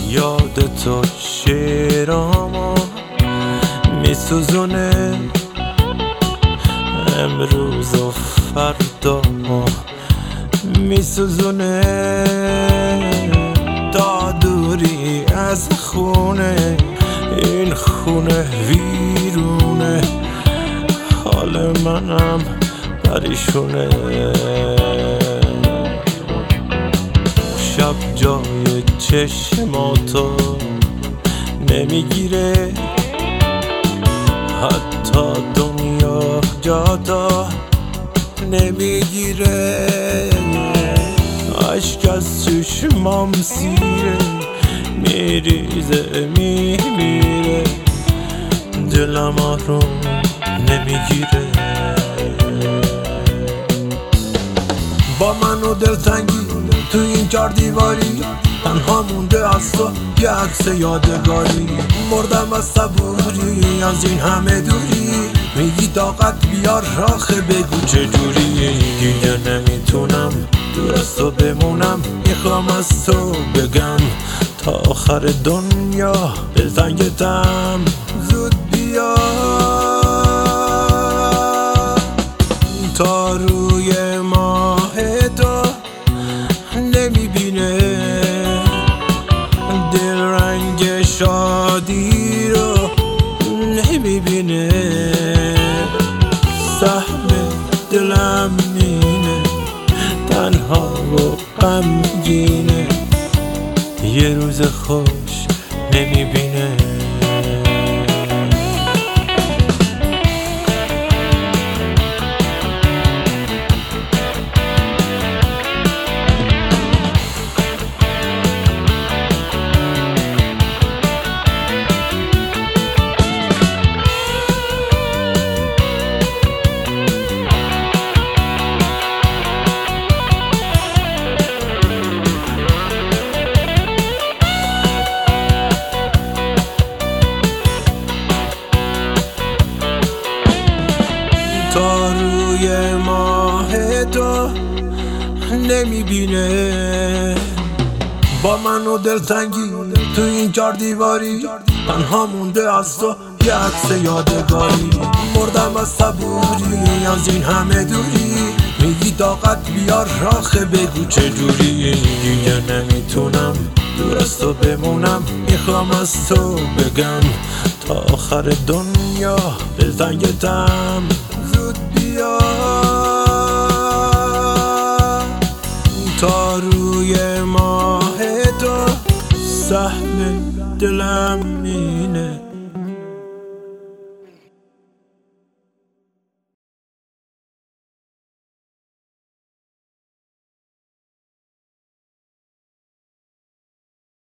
یاد تو شعرامو میسوزونه، امروز و فردا میسوزونه. تا دوری از خونه، این خونه ویرونه، حال منم پریشونه. شب جای چشماتو نمیگیره، حتی دنیا جاتا نمیگیره. عشق از چشمام سیره، میریزه میمیره، دلم آروم نمیگیره. با من و دلتنگی تو این 4 دیواری، تنها مونده از تو یه عکس یادگاری. مردم از صبوری از این همه دوری، میگی طاقت بیار آخه بگو چجوری. دیگه نمیتونم دور از تو بمونم، میخوام از تو بگم تا آخر دنیا دلتنگتم، زود بیا. تا روی ماه تو نمیبینه، دل رنگ شادی رو نمیبینه. سهم دلم اینه، تنها و غمگینه، یه روز خوش نمیبینه. تا روی ماه تو نمیبینه. با من و دلتنگی تو این 4 دیواری، تنها مونده از تو یه عکس یادگاری. مردم از صبوری از این همه دوری، میگی طاقت بیار آخه بگو چجوری. دیگه نمیتونم دور از تو بمونم، میخوام از تو بگم تا آخر دنیا دلتنگتم، زود بیا. تا روی ماه تو سهم دلم اینه،